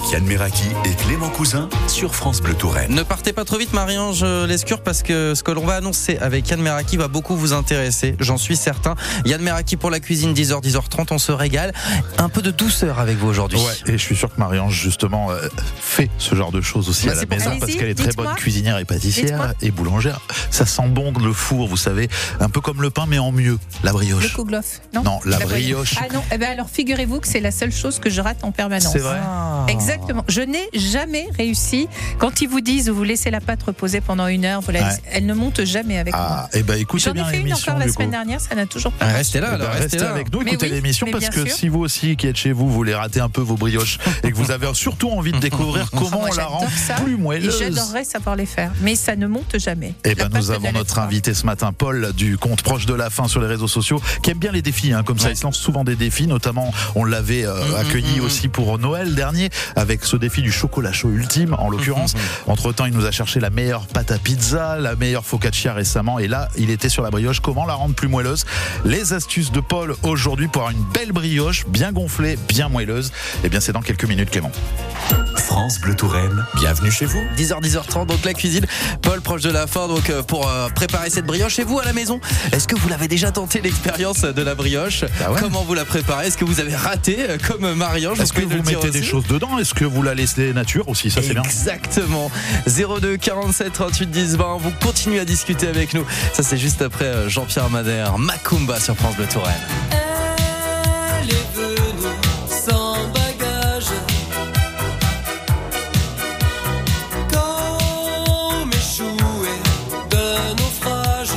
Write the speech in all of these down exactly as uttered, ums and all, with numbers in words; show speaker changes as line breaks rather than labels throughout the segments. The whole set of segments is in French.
Yann Meraki et Clément Cousin sur France Bleu Touraine.
Ne partez pas trop vite, Marie-Ange Lescure, parce que ce que l'on va annoncer avec Yann Meraki va beaucoup vous intéresser, j'en suis certain. Yann Meraki pour la cuisine, dix heures, dix heures trente, on se régale. Un peu de douceur avec vous aujourd'hui.
Ouais, et je suis sûr que Marie-Ange, justement, euh, fait ce genre de choses aussi
bah,
à la
maison,
parce qu'elle est très
dites-moi.
bonne cuisinière et pâtissière
Dites-moi.
et boulangère. Ça sent bon le four, vous savez, un peu comme le pain, mais en mieux, la brioche.
Le kouglof, non
Non, la brioche.
Ah non, eh ben alors figurez-vous que c'est la seule chose que je rate en permanence.
C'est vrai.
Ah.
Exactement. Je n'ai jamais réussi. Quand ils vous disent vous laissez la pâte reposer pendant une heure, vous la
Ouais.
laissez- elle ne monte jamais avec moi.
Ah, et ben écoutez
J'en ai
bien
fait une
l'émission
encore la
du
semaine
coup.
dernière, ça n'a toujours pas
Ah,
marché.
restez là,
Eh ben,
alors, restez,
restez
là.
avec nous,
Mais
écoutez
oui,
l'émission
mais
parce
bien
que
sûr.
si vous aussi qui êtes chez vous, vous voulez rater un peu vos brioches et que vous avez surtout envie de découvrir comment
Moi,
on la rend
j'adore ça.
plus
Et
moelleuse.
j'adorerais savoir les faire, mais ça ne monte jamais.
Eh
La
ben,
pâte
nous
ne
avons
la
notre
laisse pas.
invité ce matin, Paul, du compte Proche de la Fin sur les réseaux sociaux, qui aime bien les défis, hein, comme ça,
Ouais.
il se lance souvent des défis, notamment, on l'avait euh,
Mmh,
accueilli
mmh,
aussi pour Noël dernier, avec ce défi du chocolat chaud ultime, en l'occurrence.
Mmh,
Entre temps, il nous a cherché la meilleure pâte à pizza, la meilleure focaccia récemment, et là, il était sur la brioche, comment la rendre plus moelleuse. Les astuces de Paul aujourd'hui pour avoir une belle brioche, bien gonflée, bien moelleuse. Eh bien, c'est dans quelques minutes, Clément.
France Bleu Touraine, bienvenue chez vous.
dix heures, dix heures trente, donc la cuisine. Paul, proche de la fin, donc euh, pour euh, préparer cette brioche. Et vous, à la maison, est-ce que vous l'avez déjà tenté l'expérience de la brioche?
Bah ouais.
Comment vous la préparez? Est-ce que vous avez raté euh, comme Marie-Ange?
Est-ce que vous mettez des choses dedans? Est-ce que vous la laissez nature aussi? Ça, c'est bien.
Exactement. zéro deux quarante-sept trente-huit dix vingt. Vous continuez à discuter avec nous. Ça, c'est juste après euh, Jean-Pierre Madère, Macumba sur France Bleu Touraine.
Elle est venue sans bagage, comme échouée d'un naufrage,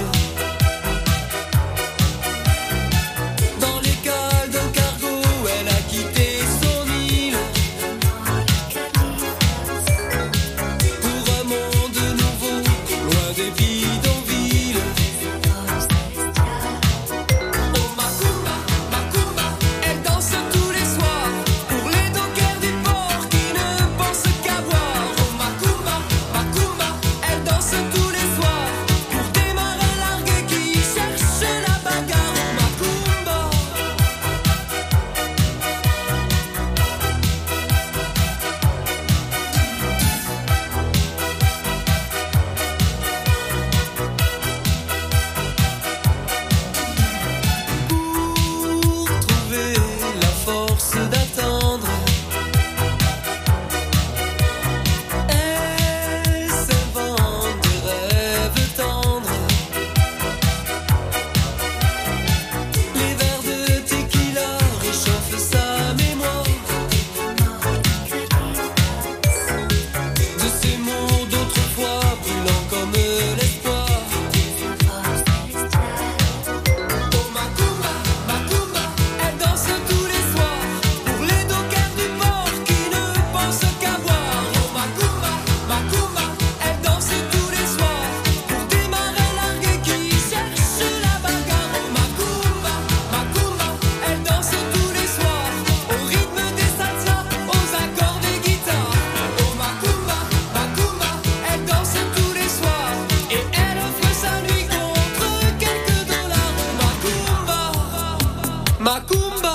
dans les cales d'un cargo, elle a quitté son île, pour un monde nouveau, loin des bidonvilles. Oh Macumba, Macumba, elle danse tous les soirs pour les dockers du port qui ne pensent qu'à boire. Oh Macumba, Macumba, elle danse tous les soirs pour des marins largués qui cherchent la bagarre. Oh Macumba. Pour trouver la force d'attendre, elle s'invente des rêves tendres. Les verres de tequila réchauffent sa mémoire de ces mots d'autrefois brûlants comme l'espoir. Oh Macumba, Macumba, elle danse tous les soirs pour les dockers du port qui ne pensent qu'à boire. Oh Macumba, Macumba, elle danse tous les soirs pour des marins largués qui cherchent la bagarre. Oh Macumba, Macumba, elle danse tous les soirs au rythme des salsas, aux accords des guitares. Oh Macumba, Macumba, elle danse tous les soirs et elle offre sa nuit contre quelques dollars. Oh Macumba, Macumba.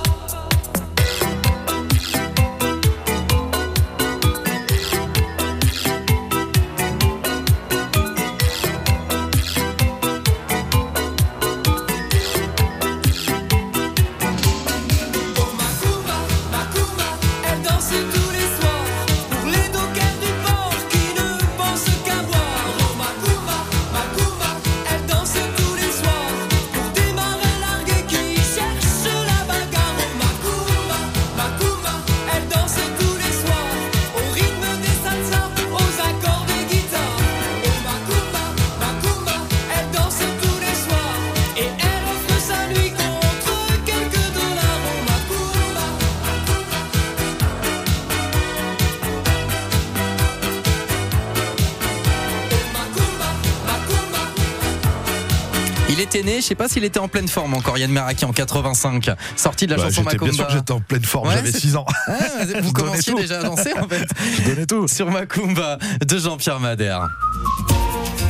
Oh Macumba, Macumba, elle danse tous les soirs pour les dockers du port qui ne pensent qu'à boire. Oh Macumba, Macumba, elle danse tous les soirs pour des marins largués qui cherchent la bagarre. Oh Macumba, Macumba, elle danse tous les soirs au rythme des salsas, aux accords des guitares. Oh Macumba, Macumba, elle danse tous les soirs et elle offre sa nuit contre quelques dollars. Oh Macumba.
Il était né, je sais pas s'il était en pleine forme encore, Yann Meraki en quatre-vingt-cinq, sorti de la
Bah,
chanson
j'étais bien sûr
Macumba.
que j'étais en pleine forme,
Ouais,
j'avais
c'est-
six ans.
Ah, vous
Je donnais
commenciez
tout.
déjà à danser en fait
Je donnais tout.
sur Macumba de Jean-Pierre Madère.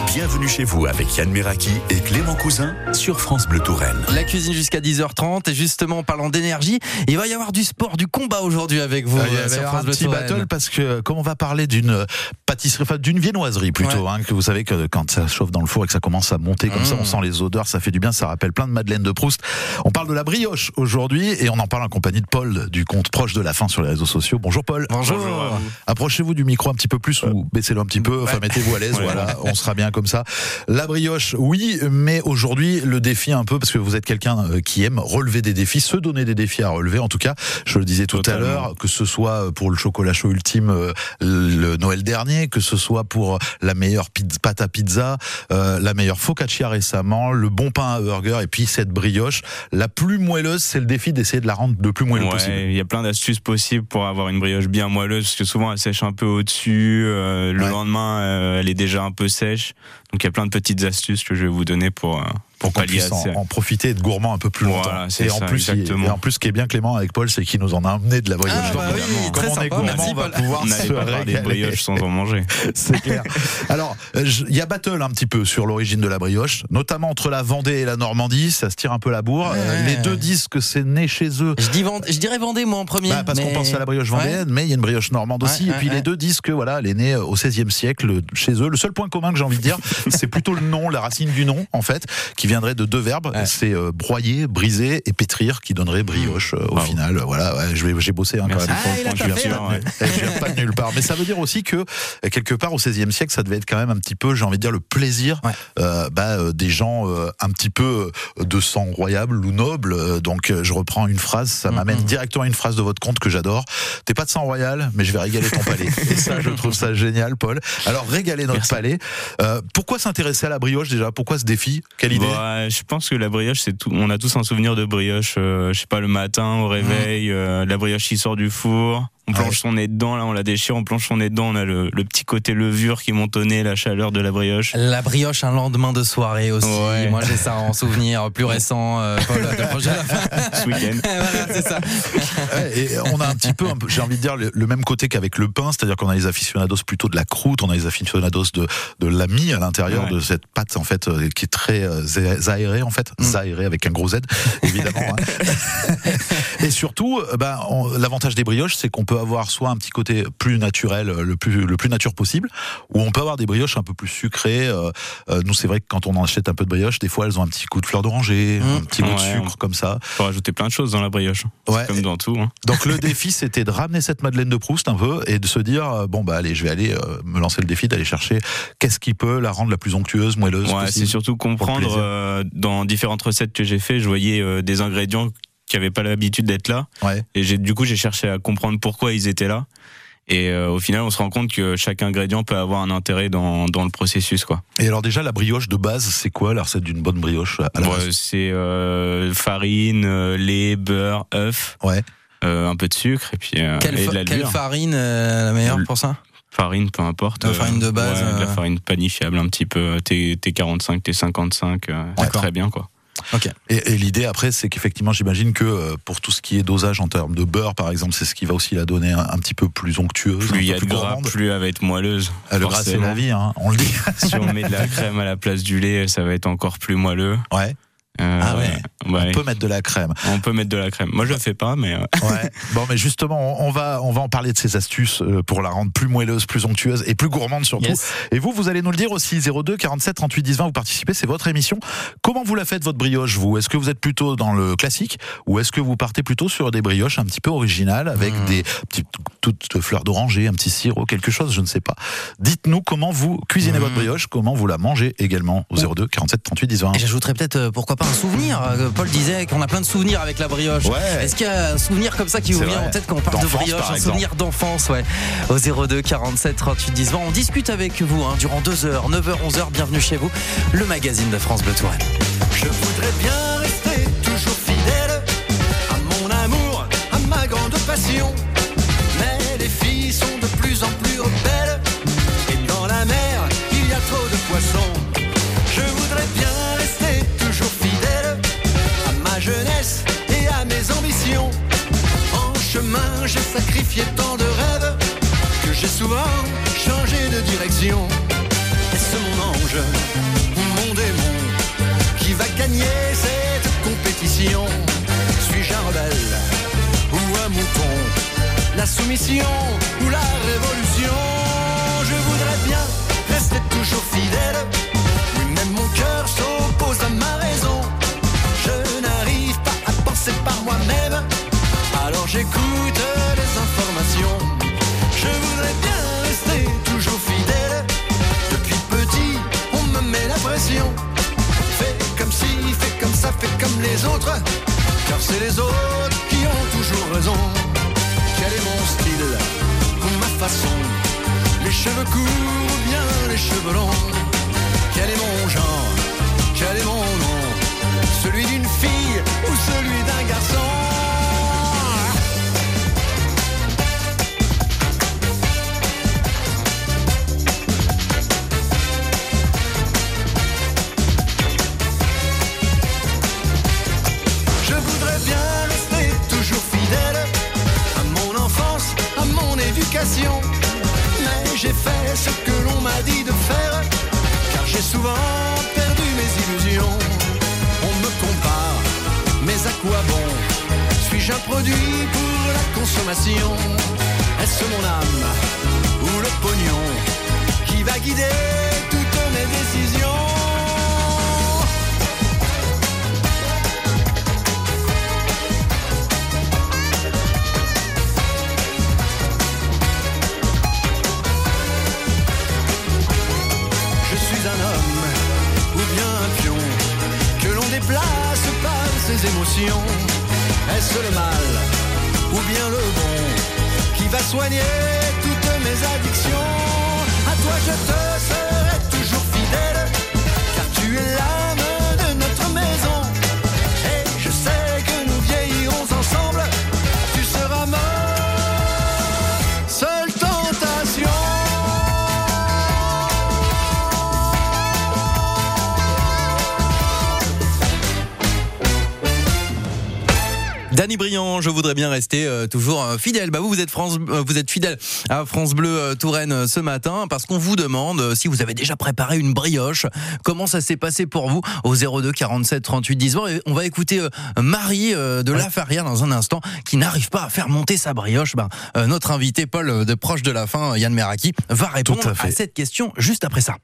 Bienvenue chez vous avec Yann Meraki et Clément Cousin sur France Bleu Touraine.
La cuisine jusqu'à dix heures trente et justement en parlant d'énergie, il va y avoir du sport, du combat aujourd'hui avec vous.
Ah, il va y
sur
avoir
France
un
Bleu
petit
Touraine.
battle parce que comme on va parler d'une pâtisserie, enfin d'une viennoiserie plutôt,
Ouais.
hein, que vous savez que quand ça chauffe dans le four et que ça commence à monter comme
Mmh.
ça, on sent les odeurs, ça fait du bien, ça rappelle plein de Madeleine de Proust. On parle de la brioche aujourd'hui et on en parle en compagnie de Paul du compte Proche de la Faim sur les réseaux sociaux. Bonjour Paul.
Bonjour.
Bonjour.
Approchez-vous du micro un petit peu plus ou baissez-le un petit peu, enfin
Ouais.
mettez-vous à l'aise,
Ouais.
voilà, on sera bien comme ça. La brioche, oui, mais aujourd'hui le défi un peu, parce que vous êtes quelqu'un euh, qui aime relever des défis, se donner des défis à relever, en tout cas, je le disais tout
Totalement.
à l'heure, que ce soit pour le chocolat chaud ultime euh, le Noël dernier, que ce soit pour la meilleure pizza, pâte à pizza, euh, la meilleure focaccia récemment, le bon pain à burger et puis cette brioche, la plus moelleuse, c'est le défi d'essayer de la rendre le plus moelleux
Ouais,
possible.
il y a plein d'astuces possibles pour avoir une brioche bien moelleuse, parce que souvent elle sèche un peu au-dessus, euh, le
Ouais.
lendemain euh, elle est déjà un peu sèche. Donc il y a plein de petites astuces que je vais vous donner pour euh,
Pour qu'on
pallier
puisse
à
en,
ça.
en profiter et être gourmand un peu plus
Voilà,
longtemps.
c'est
Et en
ça,
plus, il-
exactement.
et en plus, ce qui est bien Clément avec Paul, c'est qu'il nous en a amené de la brioche.
Ah,
Donc,
bah oui,
comme
très
on est
sympa,
gourmand,
merci,
on va
Paul.
pouvoir
On n'allait
se
pas parler de
régaler.
brioche sans en manger.
C'est clair. Alors, euh, je- il y a battle un petit peu sur l'origine de la brioche, notamment entre la Vendée et la Normandie. Ça se tire un peu la bourre. Euh,
Ouais.
Les deux disent que c'est né chez eux.
Je, dis Vend- je dirais Vendée moi en premier.
Bah, parce
mais-
qu'on pense à la brioche vendéenne,
Ouais.
mais il y a une brioche normande aussi.
Ouais,
et puis
ouais,
les
ouais.
deux disent que voilà, elle est née au seizième siècle chez eux. Le seul point commun que j'ai envie de dire, c'est plutôt le nom, la racine du nom en fait, qui viendrait de deux verbes.
Ouais.
C'est euh, broyer, briser et pétrir, qui donnerait brioche euh, au
Bravo.
final. Voilà, ouais, je vais, j'ai bossé hein, quand
Merci
même.
pour
Ah,
le
il a
point de
taffé,
culture,
là.
ouais.
Et je viens pas de nulle part. Mais ça veut dire aussi que euh, quelque part au seizième siècle, ça devait être quand même un petit peu, j'ai envie de dire, le plaisir
Ouais.
euh, bah, euh, des gens euh, un petit peu euh, de sang royal ou noble. Euh, donc euh, je reprends une phrase, ça m'amène
Mhm.
directement à une phrase de votre conte que j'adore. T'es pas de sang royal, mais je vais régaler ton palais. Et ça, je trouve ça génial, Paul. Alors régaler notre
Merci.
palais. Euh, pourquoi s'intéresser à la brioche déjà? Pourquoi ce défi? Quelle idée?
Bah, je pense que la brioche, c'est tout. On a tous un souvenir de brioche. euh, je sais pas, le matin au réveil, euh, la brioche qui sort du four. On plonge
Ouais.
son nez dedans, là, on la déchire, on plonge son nez dedans. On a le, le petit côté levure qui monte au nez, la chaleur de la brioche.
La brioche un lendemain de soirée aussi.
Ouais.
Moi j'ai ça en souvenir plus récent. Euh, Paul, de Proche de la Faim.
Ce week-end.
Voilà, c'est ça.
Ouais, et on a un petit peu, un peu, j'ai envie de dire, le, le même côté qu'avec le pain, c'est-à-dire qu'on a les aficionados plutôt de la croûte, on a les aficionados de, de la mie à l'intérieur
Ouais.
de cette pâte en fait euh, qui est très euh, zé- aérée en fait,
Mm.
aérée avec un gros Z évidemment. Hein. Et surtout, euh, ben, on- l'avantage des brioches, c'est qu'on peut avoir soit un petit côté plus naturel, euh, le plus le plus nature possible, ou on peut avoir des brioches un peu plus sucrées. Euh, euh, nous, c'est vrai que quand on en achète un peu de brioche, des fois elles ont un petit coup de fleur d'oranger,
Mm.
un petit goût de
Ouais,
sucre comme ça.
Faut rajouter plein de choses dans la brioche.
Ouais.
C'est comme dans tout. Hein.
Donc le défi, c'était de ramener cette Madeleine de Proust un peu et de se dire euh, bon bah allez, je vais aller euh, me lancer le défi d'aller chercher qu'est-ce qui peut la rendre la plus onctueuse, moelleuse
Ouais,
possible.
c'est surtout comprendre
plaisir.
euh, dans différentes recettes que j'ai fait, je voyais euh, des ingrédients qui avaient pas l'habitude d'être là.
Ouais.
Et j'ai, du coup, j'ai cherché à comprendre pourquoi ils étaient là. Et euh, au final, on se rend compte que chaque ingrédient peut avoir un intérêt dans, dans le processus, quoi.
Et alors déjà la brioche de base, c'est quoi la recette d'une bonne brioche à la
Ouais,
base?
c'est euh, farine, euh, lait, beurre, œuf,
Ouais.
euh, un peu de sucre et puis euh,
Quelle,
et de
fa-
la
quelle
levure.
farine euh, la meilleure
Le-
pour ça?
Farine, peu importe.
La farine de base,
ouais, de la
euh.
farine panifiable, un petit peu. T, T quarante-cinq, T cinquante-cinq, euh, c'est
D'accord.
très bien, quoi.
Ok.
Et, et l'idée après, c'est qu'effectivement, j'imagine que euh, pour tout ce qui est dosage en termes de beurre, par exemple, c'est ce qui va aussi la donner un, un petit peu plus onctueuse,
Plus il y
un
a
peu
de
plus
gras,
gourmande.
plus elle va être moelleuse.
Ah, le gras, c'est
forcément.
la vie, hein, on le dit.
Si on met de la crème à la place du lait, ça va être encore plus moelleux.
Ouais.
Euh,
Ah ouais.
ouais.
On peut mettre de la crème.
On peut mettre de la crème. Moi, je le fais pas, mais euh,
Ouais. Bon, mais justement, on on va, on va en parler de ces astuces euh, pour la rendre plus moelleuse, plus onctueuse et plus gourmande surtout.
Yes.
Et vous, vous allez nous le dire aussi. zéro deux quarante-sept trente-huit dix vingt, vous participez, c'est votre émission. Comment vous la faites, votre brioche, vous? Est-ce que vous êtes plutôt dans le classique ou est-ce que vous partez plutôt sur des brioches un petit peu originales avec
Mmh.
des petites toutes fleurs d'oranger, un petit sirop, quelque chose, je ne sais pas. Dites-nous comment vous cuisinez
Mmh.
votre brioche, comment vous la mangez également au zéro deux quarante-sept trente-huit dix vingt.
Et j'ajouterais peut-être, euh, pourquoi pas, un souvenir. Euh, Paul disait qu'on a plein de souvenirs avec la brioche.
Ouais.
Est-ce qu'il y a un souvenir comme ça qui vous
C'est
vient
vrai.
en tête quand on parle de
D'enfance,
brioche?
par
Un
exemple.
souvenir d'enfance, ouais. Au zéro deux quarante-sept trente-huit dix vingt. On discute avec vous hein, durant deux heures, neuf heures, onze heures. Bienvenue chez vous, le magazine de France Bleu Touraine.
Je voudrais bien rester toujours fidèle à mon amour, à ma grande passion. Mais les filles sont de plus en plus rebelles et dans la mer il y a trop de poissons. Je voudrais bien rester toujours fidèle à ma jeunesse et à mes ambitions. En chemin j'ai sacrifié tant de rêves que j'ai souvent changé de direction. Est-ce mon ange?
ange, mon démon, qui va gagner cette compétition? Suis-je un rebelle ou un mouton? La soumission ou la révolution? Je voudrais bien rester toujours fidèle. Oui, même mon cœur s'oppose à ma raison. Je n'arrive pas à penser par moi-même, alors j'écoute les informations. Je voudrais bien rester toujours fidèle. Depuis petit, on me met la pression. Fais comme ci, fais comme ça, fais comme les autres, car c'est les autres qui ont toujours raison. Quel est mon style ou ma façon? Les cheveux courts ou bien les cheveux longs? Quel est mon genre? Quel est mon nom? Celui d'une fille ou celui d'un garçon? Je voudrais bien rester toujours fidèle à mon enfance, à mon éducation. Mais j'ai fait ce que l'on m'a dit de faire, car j'ai souvent perdu mes illusions. On me compare, mais à quoi bon? Suis-je un produit pour la consommation? Est-ce mon âme ou le pognon qui va guider toutes mes décisions? Un homme ou bien un pion que l'on déplace par ses émotions. Est-ce le mal ou bien le bon qui va soigner toutes mes addictions? À toi je te serai toujours fidèle, car tu es l'âme de notre maison. Et je sais que nous vieillirons ensemble. Tu seras ma seule tentation.
Dany Briand, je voudrais bien rester euh, toujours euh, fidèle. Bah vous, vous êtes France, euh, vous êtes fidèle à France Bleu euh, Touraine euh, ce matin parce qu'on vous demande euh, si vous avez déjà préparé une brioche. Comment ça s'est passé pour vous au zéro deux quarante-sept trente-huit dix vingt. Et on va écouter euh, Marie euh, de La Farrière dans un instant qui n'arrive pas à faire monter sa brioche. Bah, euh, notre invité Paul euh, de Proche de la Fin, Yann Meraki, va répondre à, à cette question juste après ça.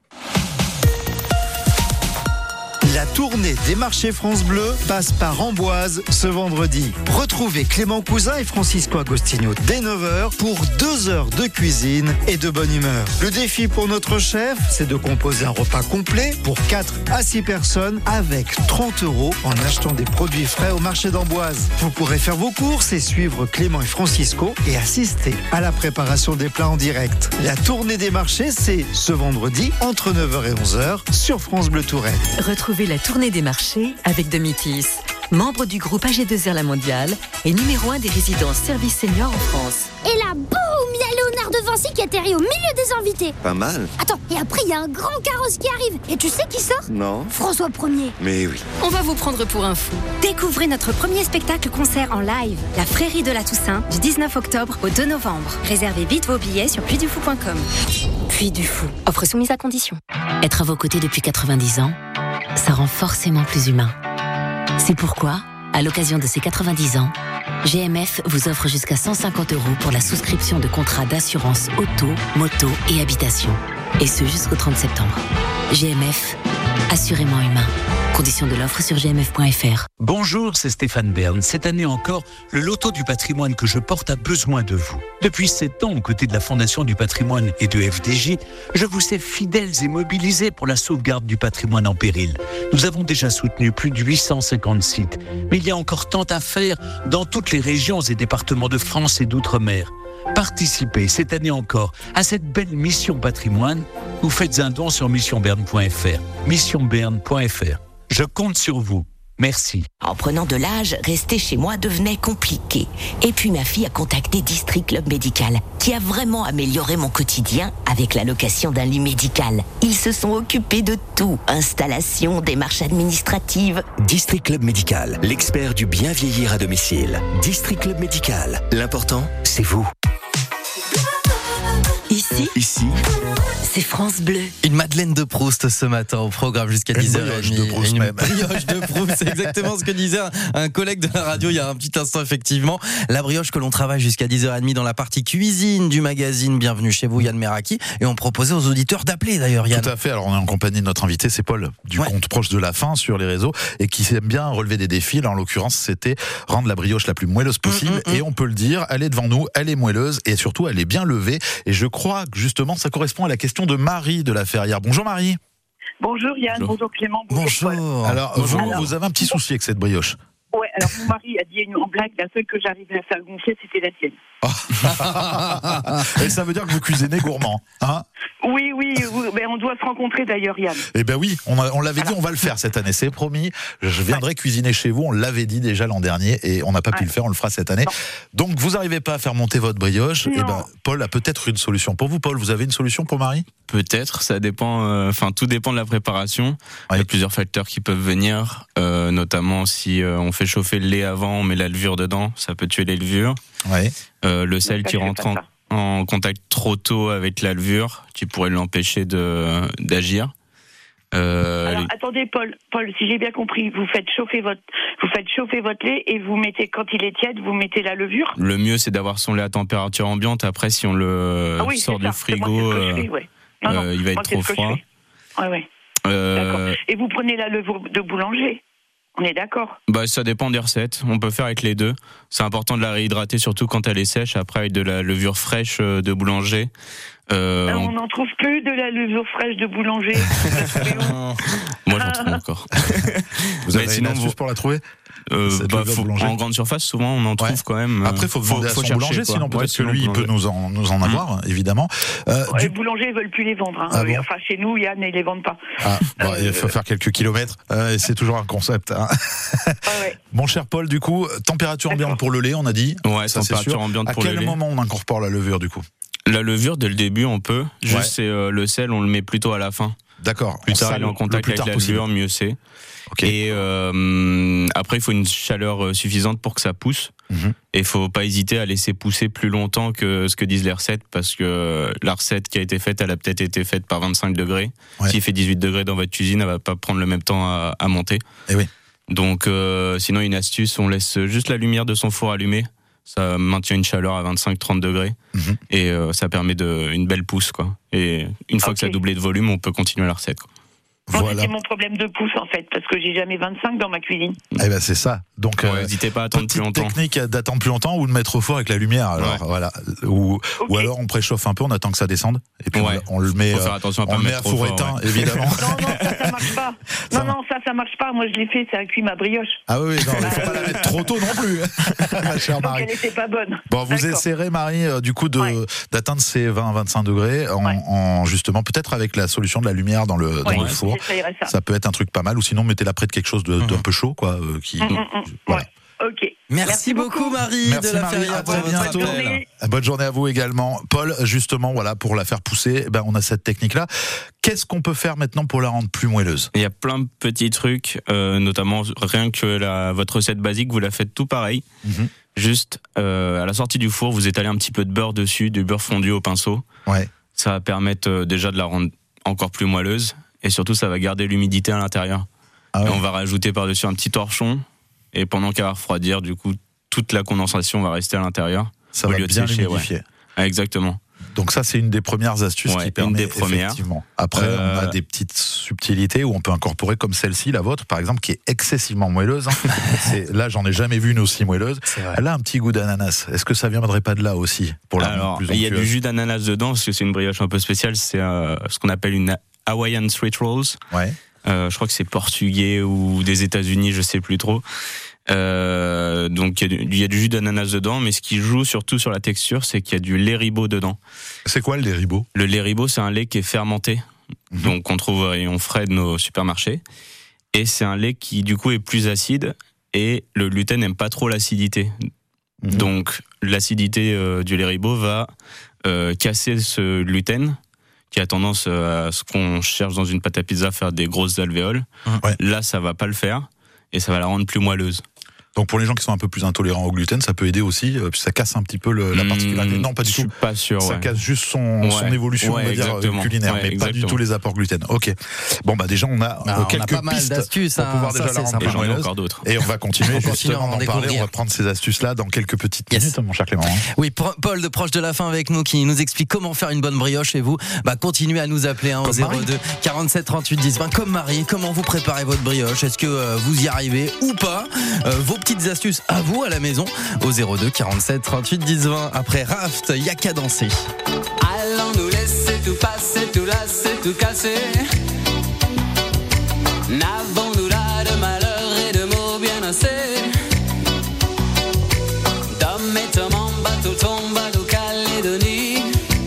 La tournée des marchés France Bleu passe par Amboise ce vendredi. Retrouvez Clément Cousin et Francisco Agostinho dès neuf heures pour deux heures de cuisine et de bonne humeur. Le défi pour notre chef, c'est de composer un repas complet pour quatre à six personnes avec trente euros en achetant des produits frais au marché d'Amboise. Vous pourrez faire vos courses et suivre Clément et Francisco et assister à la préparation des plats en direct. La tournée des marchés, c'est ce vendredi entre neuf heures et onze heures sur France Bleu Touraine.
Retrouvez la tournée des marchés avec Domitis, membre du groupe A G deux R La Mondiale et numéro un des résidences services seniors en France.
Et là, boum, il y a Léonard de Vinci qui atterrit au milieu des invités.
Pas mal.
Attends, et après il y a un grand carrosse qui arrive. Et tu sais qui sort?
Non.
François Ier.
Mais oui.
On va vous prendre pour un fou.
Découvrez notre premier spectacle-concert en live, La Frérie de la Toussaint, du dix-neuf octobre au deux novembre. Réservez vite vos billets sur puy du fou point com. Puy du Fou, offre soumise à condition.
Être à vos côtés depuis quatre-vingt-dix ans, ça rend forcément plus humain. C'est pourquoi, à l'occasion de ces quatre-vingt-dix ans, G M F vous offre jusqu'à cent cinquante euros pour la souscription de contrats d'assurance auto, moto et habitation. Et ce jusqu'au trente septembre. G M F, assurément humain. Conditions de l'offre sur g m f point f r.
Bonjour, c'est Stéphane Bern. Cette année encore, le loto du patrimoine que je porte a besoin de vous. Depuis sept ans, aux côtés de la Fondation du patrimoine et de F D J, je vous sais fidèles et mobilisés pour la sauvegarde du patrimoine en péril. Nous avons déjà soutenu plus de huit cent cinquante sites. Mais il y a encore tant à faire dans toutes les régions et départements de France et d'outre-mer. Participez cette année encore à cette belle mission patrimoine. Vous faites un don sur mission berne point f r. mission berne point f r. Je compte sur vous. Merci.
En prenant de l'âge, rester chez moi devenait compliqué. Et puis ma fille a contacté District Club Médical, qui a vraiment amélioré mon quotidien avec la location d'un lit médical. Ils se sont occupés de tout. Installation, démarches administratives.
District Club Médical, l'expert du bien vieillir à domicile. District Club Médical, l'important, c'est vous.
Ici
Ici,
Ici,
c'est France Bleu.
Une Madeleine de Proust ce matin au programme jusqu'à
Une
dix heures
brioche
trente.
de Proust
Une
même.
brioche de Proust, c'est exactement ce que disait un, un collègue de la radio il y a un petit instant, effectivement. La brioche que l'on travaille jusqu'à dix heures trente dans la partie cuisine du magazine. Bienvenue chez vous, Yann Meraki. Et on proposait aux auditeurs d'appeler d'ailleurs, Yann.
Tout à fait. Alors, on est en compagnie de notre invité, c'est Paul, du
Ouais.
compte Proche de la Faim sur les réseaux, et qui aime bien relever des défis. Là, en l'occurrence, c'était rendre la brioche la plus moelleuse possible.
Mm, mm, mm.
Et on peut le dire, elle est devant nous, elle est moelleuse, et surtout, elle est bien levée. Et je crois que justement, ça correspond à la question de Marie de la Ferrière. Bonjour Marie.
Bonjour Yann, bonjour, bonjour Clément, bonjour,
Bonjour.
Paul.
Alors, vous, vous avez un petit souci avec cette brioche.
Ouais, alors mon mari a dit une en blague, la seule que j'arrivais à faire gonfler, c'était la tienne.
Et ça veut dire que vous cuisinez gourmand, hein?
Oui, oui, oui, ben on doit se rencontrer d'ailleurs, Yann.
Eh ben oui, on, a- on l'avait dit, on va le faire cette année, c'est promis. Je viendrai cuisiner chez vous, on l'avait dit déjà l'an dernier et on n'a pas pu
Ouais.
le faire, on le fera cette année. Donc vous n'arrivez pas à faire monter votre brioche,
Non.
eh ben Paul a peut-être une solution. Pour vous, Paul, vous avez une solution pour Marie?
Peut-être, ça dépend. euh, Enfin, tout dépend de la préparation. Il y
Oui.
a plusieurs facteurs qui peuvent venir, euh, notamment si euh, on fait chauffer le lait avant, on met la levure dedans, ça peut tuer les levures.
Oui.
Euh, le sel
ça,
qui
je fais
rentre
pas
en,
ça.
en contact trop tôt avec la levure, qui pourrait l'empêcher de d'agir. Euh,
Alors attendez, Paul, Paul, si j'ai bien compris, vous faites chauffer votre, vous faites chauffer votre lait et vous mettez, quand il est tiède, vous mettez la levure.
le mieux, c'est d'avoir son lait à température ambiante. Après, si on le
Ah oui,
sort
c'est
du
ça. C'est moi,
frigo,
c'est ce que je
euh,
fais, ouais. Non, non,
euh, il va
moi,
être
c'est
trop
ce que je
froid.
fais. Ouais, ouais.
Euh,
D'accord. Et vous prenez la levure de boulanger. On est d'accord.
Bah, ça dépend des recettes. On peut faire avec les deux. C'est important de la réhydrater, surtout quand elle est sèche. Après, avec de la levure fraîche euh, de boulanger. Euh,
Ah,
on-
on n'en trouve plus de la levure fraîche de boulanger.
Moi, j'en trouve encore.
Vous
Mais
avez
sinon,
une astuce
vous-
pour la trouver?
Euh,
Cette
bah,
levure
faut-
boulanger.
en grande surface, souvent, on en trouve
Ouais.
quand même. euh,
Après, il faut demander à son
chercher,
boulanger,
quoi.
sinon peut-être
Ouais,
que
sinon,
lui, il peut
boulanger.
nous en, nous en avoir, évidemment. Euh,
Ouais,
du-
Les boulangers, ils veulent plus les vendre. Hein.
Ah
Oui,
bon
enfin, chez nous, Yann, ils les vendent pas.
Ah, bon,
Euh,
il faut faire quelques kilomètres, euh, et c'est toujours un concept. Hein.
Ouais, ouais.
Mon cher Paul, du coup, température ambiante
D'accord.
pour le lait, on a dit.
Ouais,
Ça, c'est
température
sûr.
ambiante
À
pour
quel
le lait.
moment on incorpore la levure, du coup?
La levure, dès le début, on peut. Juste,
Ouais.
c'est euh, le sel, on le met plutôt à la fin.
D'accord.
Plus
On
tard,
sale
il est en
le
contact
plus
avec
tard
la
possible.
levure, mieux c'est.
Ok.
Et euh, après, il faut une chaleur euh, suffisante pour que ça pousse.
Mhm.
Et il faut pas hésiter à laisser pousser plus longtemps que ce que disent les recettes, parce que la recette qui a été faite, elle a peut-être été faite par vingt-cinq degrés.
Ouais.
S'il fait dix-huit degrés dans votre cuisine, elle va pas prendre le même temps à, à monter.
Eh oui.
Donc, euh, sinon, une astuce, on laisse juste la lumière de son four allumée. Ça maintient une chaleur à vingt-cinq à trente degrés.
Mhm.
Et euh, ça permet de, une belle pousse, quoi. Et une fois
Ok.
que ça a doublé de volume, on peut continuer la recette, quoi.
Moi,
Voilà.
c'était mon problème de pouce, en fait, parce que j'ai jamais vingt-cinq dans ma cuisine.
Eh ben, c'est ça. Donc,
Ouais,
euh,
n'hésitez pas à attendre plus
petite
longtemps.
technique d'attendre plus longtemps ou de mettre au four avec la lumière. Alors,
Ouais.
voilà. Ou,
Ok.
ou alors on préchauffe un peu, on attend que ça descende. Et puis
Ouais.
on, on le met,
Faut
euh,
faire attention à pas
on
le
le met à
mettre trop
four
fort,
éteint,
ouais.
évidemment.
Non, non, ça, ça marche pas.
Ça
Non, non, ça, ça marche pas. Moi, je l'ai fait, ça a cuit ma brioche.
Ah oui, oui, non, il faut pas la mettre trop tôt non plus, ma chère
Donc,
Marie.
elle était pas bonne.
Bon, vous
D'accord.
essaierez, Marie, euh, du coup, de,
Ouais.
d'atteindre ces vingt à vingt-cinq degrés en,
Ouais.
en, justement, peut-être avec la solution de la lumière dans le, dans
Ouais,
le four.
j'essayerai ça.
Ça peut être un truc pas mal, ou sinon, mettez-la près de quelque chose de, d'un peu chaud, quoi, euh, qui,
Mm, mm, mm.
voilà.
Ouais. Ok.
Merci, beaucoup, Marie
Merci,
de la
Marie.
Ferrière.
À très
pour votre
bientôt.
appel.
Bonne journée à vous également. Paul, justement, voilà, pour la faire pousser, eh ben, on a cette technique-là. Qu'est-ce qu'on peut faire maintenant pour la rendre plus moelleuse?
Il y a plein de petits trucs, euh, notamment rien que la, votre recette basique, vous la faites tout pareil.
Mhm.
Juste euh, à la sortie du four, vous étalez un petit peu de beurre dessus, du beurre fondu au pinceau.
Ouais.
Ça va permettre euh, déjà de la rendre encore plus moelleuse, et surtout ça va garder l'humidité à l'intérieur.
Ah ouais.
Et on va rajouter par-dessus un petit torchon, et pendant qu'elle va refroidir, du coup, toute la condensation va rester à l'intérieur.
Ça
au
va
lieu de
bien
sécher,
l'humidifier.
ouais. Ah, exactement.
Donc ça, c'est une des premières astuces
Ouais,
qui
une
permet
des premières.
effectivement. Après,
Euh,
on a des petites subtilités où on peut incorporer comme celle-ci, la vôtre, par exemple, qui est excessivement moelleuse. hein. C'est, là, j'en ai jamais vu une aussi moelleuse. Elle a un petit goût d'ananas. Est-ce que ça viendrait pas de là aussi pour la rendre
Alors,
plus
il y a du
onctueuse?
jus d'ananas dedans, parce que c'est une brioche un peu spéciale. C'est euh, ce qu'on appelle une Hawaiian Sweet Rolls.
Ouais.
Euh, je crois que c'est portugais ou des États-Unis, je sais plus trop. Euh, donc il y, a du- il y a du jus d'ananas dedans, mais ce qui joue surtout sur la texture, c'est qu'il y a du lait ribot dedans.
C'est quoi le lait ribot?
Le lait ribot, c'est un lait qui est fermenté,
Mhm.
donc qu'on trouve au rayon frais de nos supermarchés. Et c'est un lait qui du coup est plus acide, et le gluten n'aime pas trop l'acidité.
Mhm.
Donc l'acidité euh, du lait ribot va euh, casser ce gluten, qui a tendance euh, à ce qu'on cherche dans une pâte à pizza, faire des grosses alvéoles.
Ouais.
Là, ça va pas le faire, et ça va la rendre plus moelleuse.
Donc pour les gens qui sont un peu plus intolérants au gluten, ça peut aider aussi, euh, puis ça casse un petit peu le, la particularité.
Mmh,
non, pas du
je
tout.
suis pas sûr.
Ça
ouais.
casse juste son,
Ouais.
son évolution,
Ouais,
on va dire,
exactement.
culinaire,
Ouais,
mais
exactement.
pas du tout les apports gluten. Ok. Bon bah déjà on a
Bah,
euh,
on
quelques
a pas mal
pistes
d'astuces,
pour
hein,
pouvoir
ça,
déjà
c'est
la rendre
sympa.
plus
J'en ai
moelleuse.
encore d'autres.
Et on va continuer
On
justement
continue à en
d'en parler.
découvrir.
On va prendre ces astuces là dans quelques petites
Yes.
minutes, mon cher Clément. hein.
Oui, Paul de Proche de la Fin avec nous qui nous explique comment faire une bonne brioche chez vous. Bah, continuez à nous appeler hein, au
Comme
zéro
Marie.
deux quarante-sept trente-huit dix vingt comme Marie. Comment vous préparez votre brioche? Est-ce que euh, vous y arrivez ou pas? euh, Vos petites astuces à vous à la maison au zéro deux quarante-sept trente-huit dix vingt. Après Raft, y'a qu'à danser.
Allons nous laisser tout passer, tout lasser, tout casser. N'avons-nous là de malheur et de mots bien assez? D'hommes et hommes en bateau tombent à Calédonie,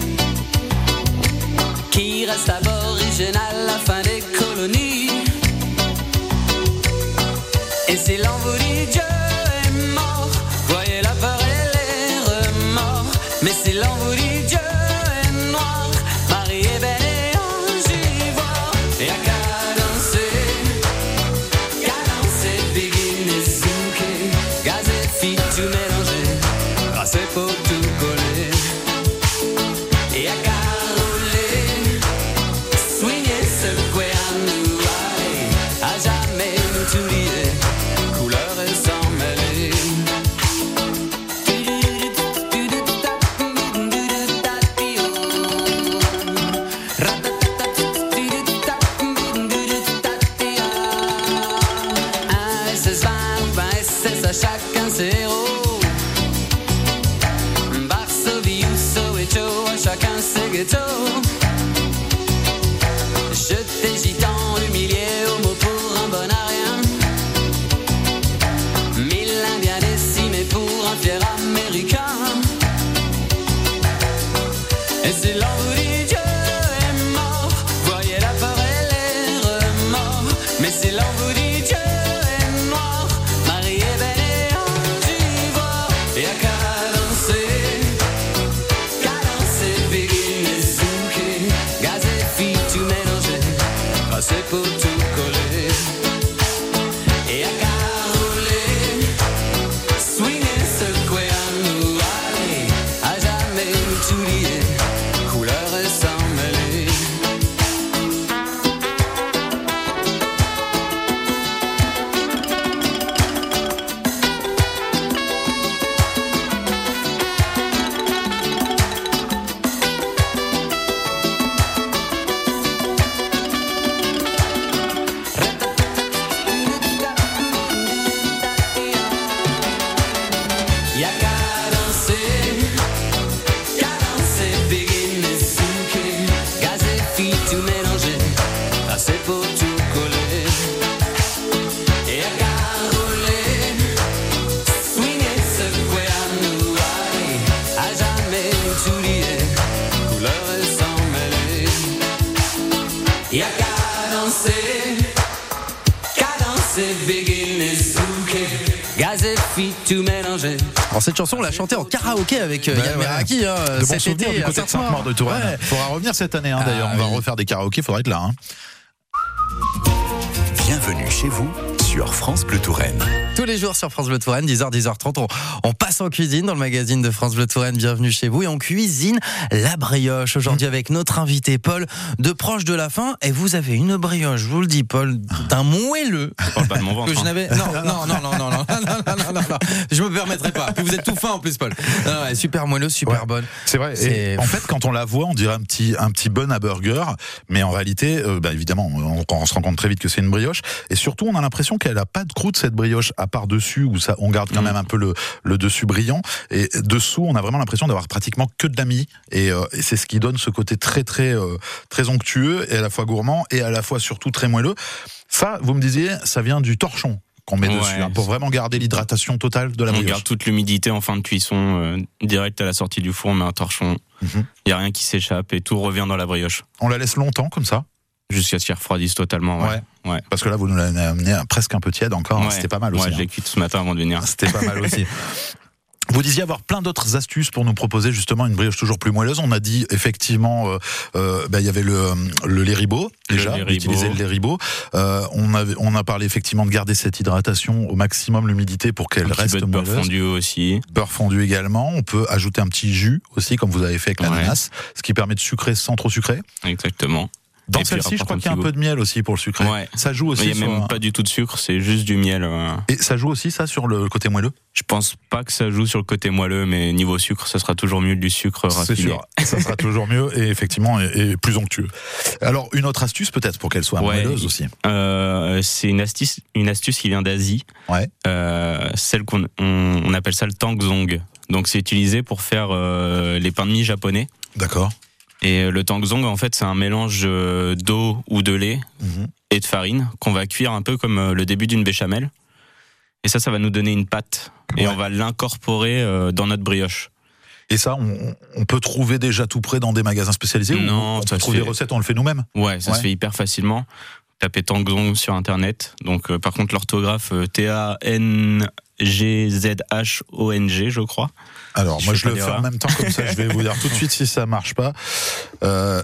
qui reste aboriginal à la fin des colonies. Et si l'on vous dit Dieu est mort, voyez la peur et les remords. Mais si l'on vous dit Dieu est noir, Marie est belle et ange ivoire. Et à qu'à danser, qu'à danser, begin et souquer, gaz et filles tout mélanger, grâce pour tout coller. Et à qu'à rouler, swinguer, secouer à nous aller, à jamais nous tout lier, couleur et sans mêler. Un S S vingt, vingt S S à chacun ses héros. Varsovie ou Soweto, à chacun ses ghettos. Jeté gitan, humilié, homo pour un bon à rien. Mille Indiens décimés pour un fier américain. Et si l'on vous dit Dieu est mort, voyez la peur et les remords. Mais si l'on vous dit Dieu est noir, Marie est belle et ange ivoire. Et à qu'à danser, qu'à danser, begin et souquer, gaz et filles tout mélanger, passer pour tout coller. Et à qu'à rouler, swinguer, secouer à nous aller, à jamais nous tout lier, couleur et sans mêler. Y'a qu'à danser, qu'à danser, begin et souquer, gaz et filles tout mélanger, assez pour tout coller. Et y'a qu'à rouler, swinguer, secouer à nous aller, à jamais nous tout lier, couleur et sans mêler. Y'a qu'à danser, qu'à danser, begin et souquer, gaz et filles tout mélanger.
Alors cette chanson on l'a chantée en karaoké avec euh,
Ouais,
Yann
ouais.
Meraki hein,
De bons
cet
souvenirs
été
du
à
côté de
Sainte-Maure.
Sainte-Maure de Touraine.
Ouais.
Faudra revenir cette année hein, d'ailleurs.
Ah,
on va
oui.
refaire des karaokés, faudra être là. Hein.
Bienvenue chez vous sur France Bleu Touraine.
Tous les jours sur France Bleu Touraine, dix heures, dix heures trente, on, on passe en cuisine dans le magazine de France Bleu Touraine. Bienvenue chez vous et on cuisine la brioche. Aujourd'hui avec notre invité Paul de Proche de la Fin. Et vous avez une brioche, je vous le dis Paul, d'un moelleux.
Je parle pas de mon ventre.
Que je
hein.
n'avais. Non, non, non, non, non, non, non, non, non, non, non. Je me permettrai pas. Puis vous êtes tout fin en plus, Paul. Non, non, ouais, super moelleuse, super
Ouais.
bonne.
C'est vrai.
C'est-
Et en fait, quand on la voit, on dirait un petit un petit bun à burger, mais en réalité, euh, bah, évidemment, on, on se rend compte très vite que c'est une brioche. Et surtout, on a l'impression qu'elle a pas de croûte cette brioche, à part dessus où ça, on garde quand
Mm.
même un peu le le dessus brillant. Et dessous, on a vraiment l'impression d'avoir pratiquement que de la mie. Et, euh, et c'est ce qui donne ce côté très très euh, très onctueux et à la fois gourmand et à la fois surtout très moelleux. Ça, vous me disiez, ça vient du torchon qu'on met
Ouais.
dessus hein, pour vraiment garder l'hydratation totale de la
On
brioche.
garde toute l'humidité en fin de cuisson, euh, direct à la sortie du four, on met un torchon. Il
Mhm.
y a rien qui s'échappe et tout revient dans la brioche.
On la laisse longtemps comme ça.
Jusqu'à ce qu'il refroidisse totalement. Ouais. Ouais.
Parce que là, vous nous l'avez amené presque un peu tiède encore. hein.
Ouais.
C'était pas mal aussi.
Ouais, je
hein.
l'ai cuite ce matin avant de venir.
C'était pas mal aussi. Vous disiez avoir plein d'autres astuces pour nous proposer justement une brioche toujours plus moelleuse. On a dit effectivement, euh, euh, bah, il y avait le, le lait ribot déjà,
le lait
utiliser le lait ribot. Euh, on, avait, on a parlé effectivement de garder cette hydratation au maximum, l'humidité pour qu'elle
un petit
reste
peu de beurre
moelleuse.
fondu aussi.
Beurre fondu également. On peut ajouter un petit jus aussi, comme vous avez fait avec l'ananas, ouais. ce qui permet de sucrer sans trop sucrer.
Exactement.
Dans celle-ci, je crois qu'il y a un peu de miel aussi pour le sucrer.
Ouais.
Ça joue aussi.
Il n'y a même
un...
pas du tout de sucre, c'est juste du miel. Euh...
Et ça joue aussi, ça, sur le côté moelleux?
Je pense pas que ça joue sur le côté moelleux, mais niveau sucre, ça sera toujours mieux du sucre raffiné.
C'est sûr, ça sera toujours mieux et effectivement, et, et plus onctueux. Alors, une autre astuce peut-être pour qu'elle soit ouais, moelleuse aussi.
Euh, c'est une astuce, une astuce qui vient d'Asie.
Ouais.
Euh, celle qu'on on, on appelle ça le tangzong. Donc, c'est utilisé pour faire euh, les pains de mie japonais.
D'accord.
Et le tangzong, en fait, c'est un mélange d'eau ou de lait mmh. et de farine qu'on va cuire un peu comme le début d'une béchamel. Et ça, ça va nous donner une pâte. Et ouais. on va l'incorporer dans notre brioche.
Et ça, on, on peut trouver déjà tout prêt dans des magasins spécialisés?
Non,
ou on peut trouver fait... des recettes, on le fait nous-mêmes?
Ouais, ça ouais. se fait hyper facilement. Tapez tangzong sur Internet. Donc, euh, par contre, l'orthographe, euh, T A N G Z H O N G, je crois.
Alors, je moi, je le fais en même temps, comme ça, je vais vous dire tout de suite si ça marche pas. Euh,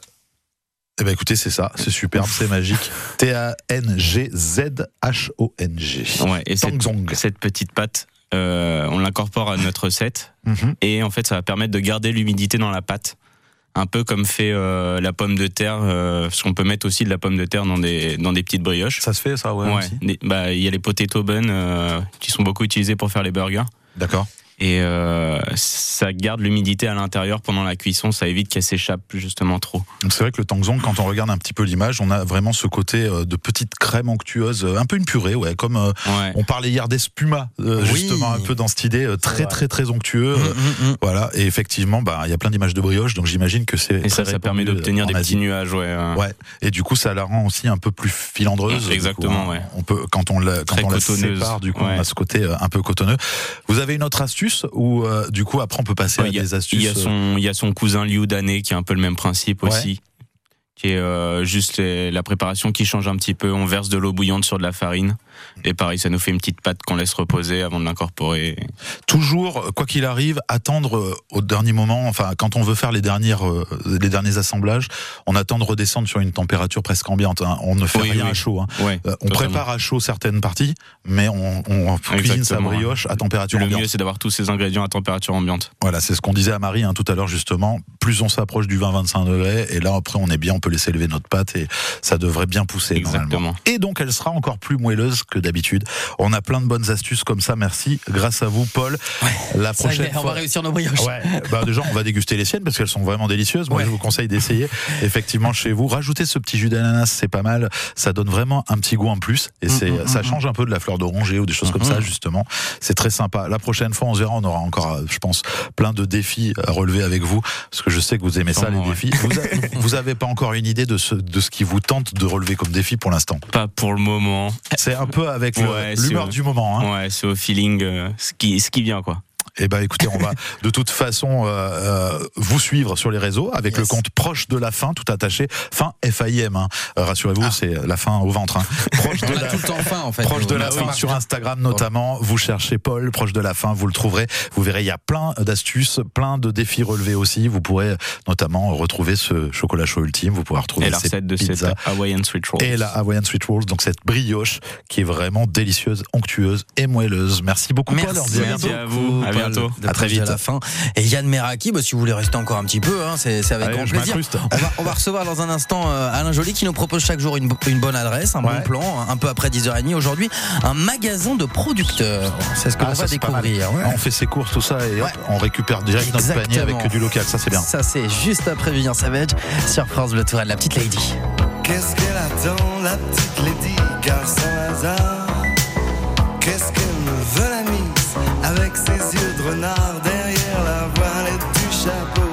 eh ben, écoutez, c'est ça, c'est superbe, c'est magique. T A N G Z H O N G.
Ouais, et cette, cette petite pâte, euh, on l'incorpore à notre recette. Mm-hmm. Et en fait, ça va permettre de garder l'humidité dans la pâte. Un peu comme fait euh, la pomme de terre, euh, parce qu'on peut mettre aussi de la pomme de terre dans des dans des petites brioches.
Ça se fait ça, ouais.
Ouais.
Aussi.
Des, bah il y a les potato buns euh, qui sont beaucoup utilisés pour faire les burgers.
D'accord.
Et euh, ça garde l'humidité à l'intérieur pendant la cuisson, ça évite qu'elle s'échappe justement trop.
Donc c'est vrai que le tangzong, quand on regarde un petit peu l'image, on a vraiment ce côté de petite crème onctueuse, un peu une purée, ouais, comme euh, ouais. on parlait hier d'espuma, euh, oui. justement un peu dans cette idée très très très, très onctueux. Mmh, mmh, mmh. Voilà, et effectivement, bah il y a plein d'images de brioche, donc j'imagine que c'est.
Et ça, ça permet d'obtenir des petits nuages, ouais.
Ouais. Et du coup, ça la rend aussi un peu plus filandreuse.
Exactement,
coup,
ouais.
On peut quand on la quand on la sépare, du coup, ouais. on a ce côté un peu cotonneux. Vous avez une autre astuce ou euh, du coup après on peut passer ouais, à des astuces?
Il y a son, il y a son cousin Liu d'année qui est un peu le même principe ouais. aussi, qui est euh, juste les, la préparation qui change un petit peu. On verse de l'eau bouillante sur de la farine et pareil, ça nous fait une petite pâte qu'on laisse reposer avant de l'incorporer.
Toujours, quoi qu'il arrive, attendre au dernier moment. Enfin, quand on veut faire les dernières, euh, les derniers assemblages, on attend de redescendre sur une température presque ambiante. Hein. On ne fait oui, rien oui. à chaud. Hein.
Ouais,
euh, on prépare à chaud certaines parties, mais on, on cuisine sa brioche à température
le
ambiante.
Le mieux, c'est d'avoir tous ces ingrédients à température ambiante.
Voilà, c'est ce qu'on disait à Marie hein, tout à l'heure justement. Plus on s'approche du vingt à vingt-cinq degrés, et là après on est bien, on peut laisser lever notre pâte et ça devrait bien pousser
Exactement.
normalement. Et donc elle sera encore plus moelleuse que d'habitude. On a plein de bonnes astuces comme ça, merci. Grâce à vous, Paul.
Ouais,
la prochaine
est,
fois,
on va réussir nos brioches.
Ouais, bah déjà, on va déguster les siennes parce qu'elles sont vraiment délicieuses. Moi, ouais. je vous conseille d'essayer effectivement chez vous. Rajoutez ce petit jus d'ananas, c'est pas mal. Ça donne vraiment un petit goût en plus et c'est, mmh, ça mmh. change un peu de la fleur d'oranger ou des choses mmh. comme ça justement. C'est très sympa. La prochaine fois, on se verra, on aura encore, je pense, plein de défis à relever avec vous parce que je sais que vous aimez ça, les ouais. défis. Vous, a, vous avez pas encore une idée de ce, de ce qui vous tente de relever comme défi pour l'instant?
Pas pour le moment.
C'est un peu avec ouais, le, l'humeur du moment. Hein.
Ouais, c'est au feeling, euh, ce qui, ce qui vient quoi.
Eh ben, écoutez, on va de toute façon euh, euh, vous suivre sur les réseaux avec yes. le compte proche de la faim, tout attaché, faim F A I M. Hein. Euh, rassurez-vous, ah. c'est la faim au ventre. Hein. Proche de
on
la,
a tout le temps faim en fait.
Proche de la faim sur Instagram notamment. Vous cherchez Paul, proche de la faim, vous le trouverez. Vous verrez, il y a plein d'astuces, plein de défis relevés aussi. Vous pourrez notamment retrouver ce chocolat chaud ultime. Vous pourrez retrouver
et la recette de cette Hawaiian Sweet Rolls.
Et la Hawaiian Sweet Rolls, donc cette brioche qui est vraiment délicieuse, onctueuse et moelleuse. Merci beaucoup,
Merci,
Paul.
Merci à vous. À bientôt.
À très vite. À la fin. Et Yann Meraki, bah, si vous voulez rester encore un petit peu, hein, c'est, c'est avec
Allez,
grand plaisir. On va, on va recevoir dans un instant euh, Alain Joly qui nous propose chaque jour une, une bonne adresse, un ouais. bon plan, un peu après dix heures trente. Aujourd'hui, un magasin de producteurs. C'est ce que ah, on va découvrir. Ouais.
On fait ses courses, tout ça, et hop, ouais. on récupère direct Exactement. notre panier avec du local. Ça, c'est bien.
Ça, c'est juste après Vivien Savage sur France Bleu Touraine, la petite Lady.
Qu'est-ce qu'elle attend, la petite Lady, car sans hasard? Qu'est-ce qu'elle me veut la mise avec ses yeux de renard derrière la voilette du chapeau,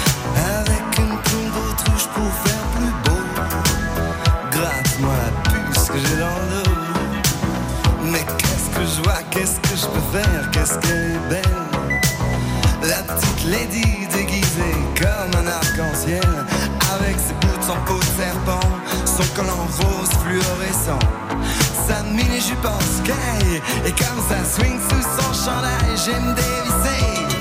avec une plume d'autruche pour faire plus beau? Gratte-moi la puce que j'ai dans le dos. Mais qu'est-ce que je vois, qu'est-ce que je peux faire, qu'est-ce qu'elle est belle, la petite Lady déguisée comme un arc-en-ciel, avec ses boots en peau de serpent, son collant rose fluorescent, sa mini-jupe en sky, et comme ça swing sous son chandail, j'aime dévisser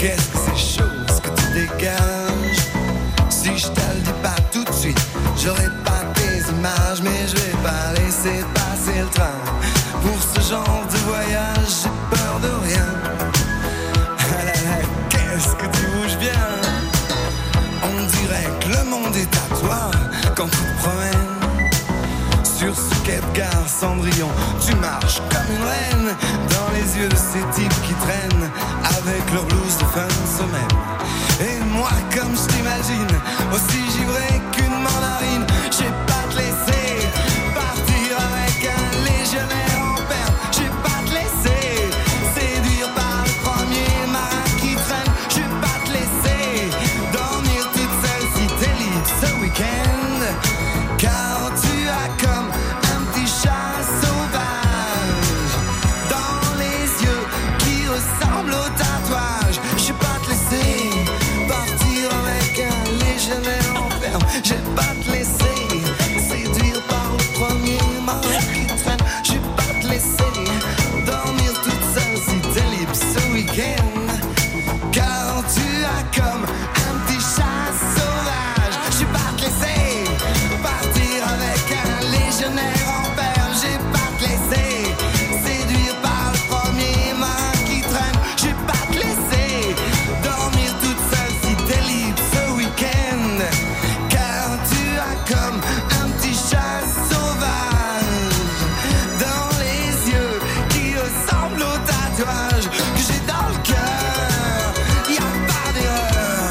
qu'est-ce que c'est chaud ce que tu dégages. Si je te le dis pas tout de suite, j'aurai pas tes images, mais je vais pas laisser passer le train. Pour ce genre de voyage, j'ai peur de rien. Ah là là, qu'est-ce que tu bouges bien. On dirait que le monde est à toi quand tu te promènes. Sur ce quai de gare Cendrillon, tu marches comme une reine dans les yeux de ces types qui traînent avec leur blouse de fin de semaine. Et moi, comme je t'imagine, aussi givré qu'une mandarine, j'ai pas te laisser partir avec un légionnaire en perme. J'ai pas te laisser séduire par le premier marin qui traîne. J'ai pas te laisser dormir toute seule si t'es libre ce week-end. Car tu as comme un petit chat sauvage dans les yeux qui ressemblent au tatouage. J'ai pas te laisser partir avec un légionnaire en ferme. J'ai pas te laisser séduire par le premier marin qui traîne. J'ai pas te laisser dormir toute seule si t'es libre ce week-end. Car tu as comme un petit chat sauvage. J'ai pas te laisser partir avec un légionnaire en perme. J'ai pas te laisser séduire par le premier marin qui traîne. J'ai pas te laisser dormir toute seule si t'es libre ce week-end. Car tu as comme un petit chat sauvage dans les yeux qui ressemblent au tatouage que j'ai dans le cœur. Y a pas d'erreur.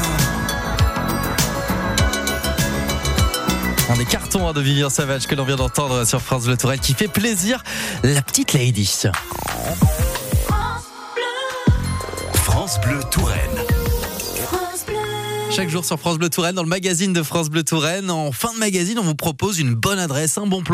Un des cartons hein, de Vivian Savage que l'on vient d'entendre sur France Bleu Touraine qui fait plaisir, la petite lady.
France Bleu Touraine.
Chaque jour sur France Bleu Touraine, dans le magazine de France Bleu Touraine, en fin de magazine, on vous propose une bonne adresse, un bon plan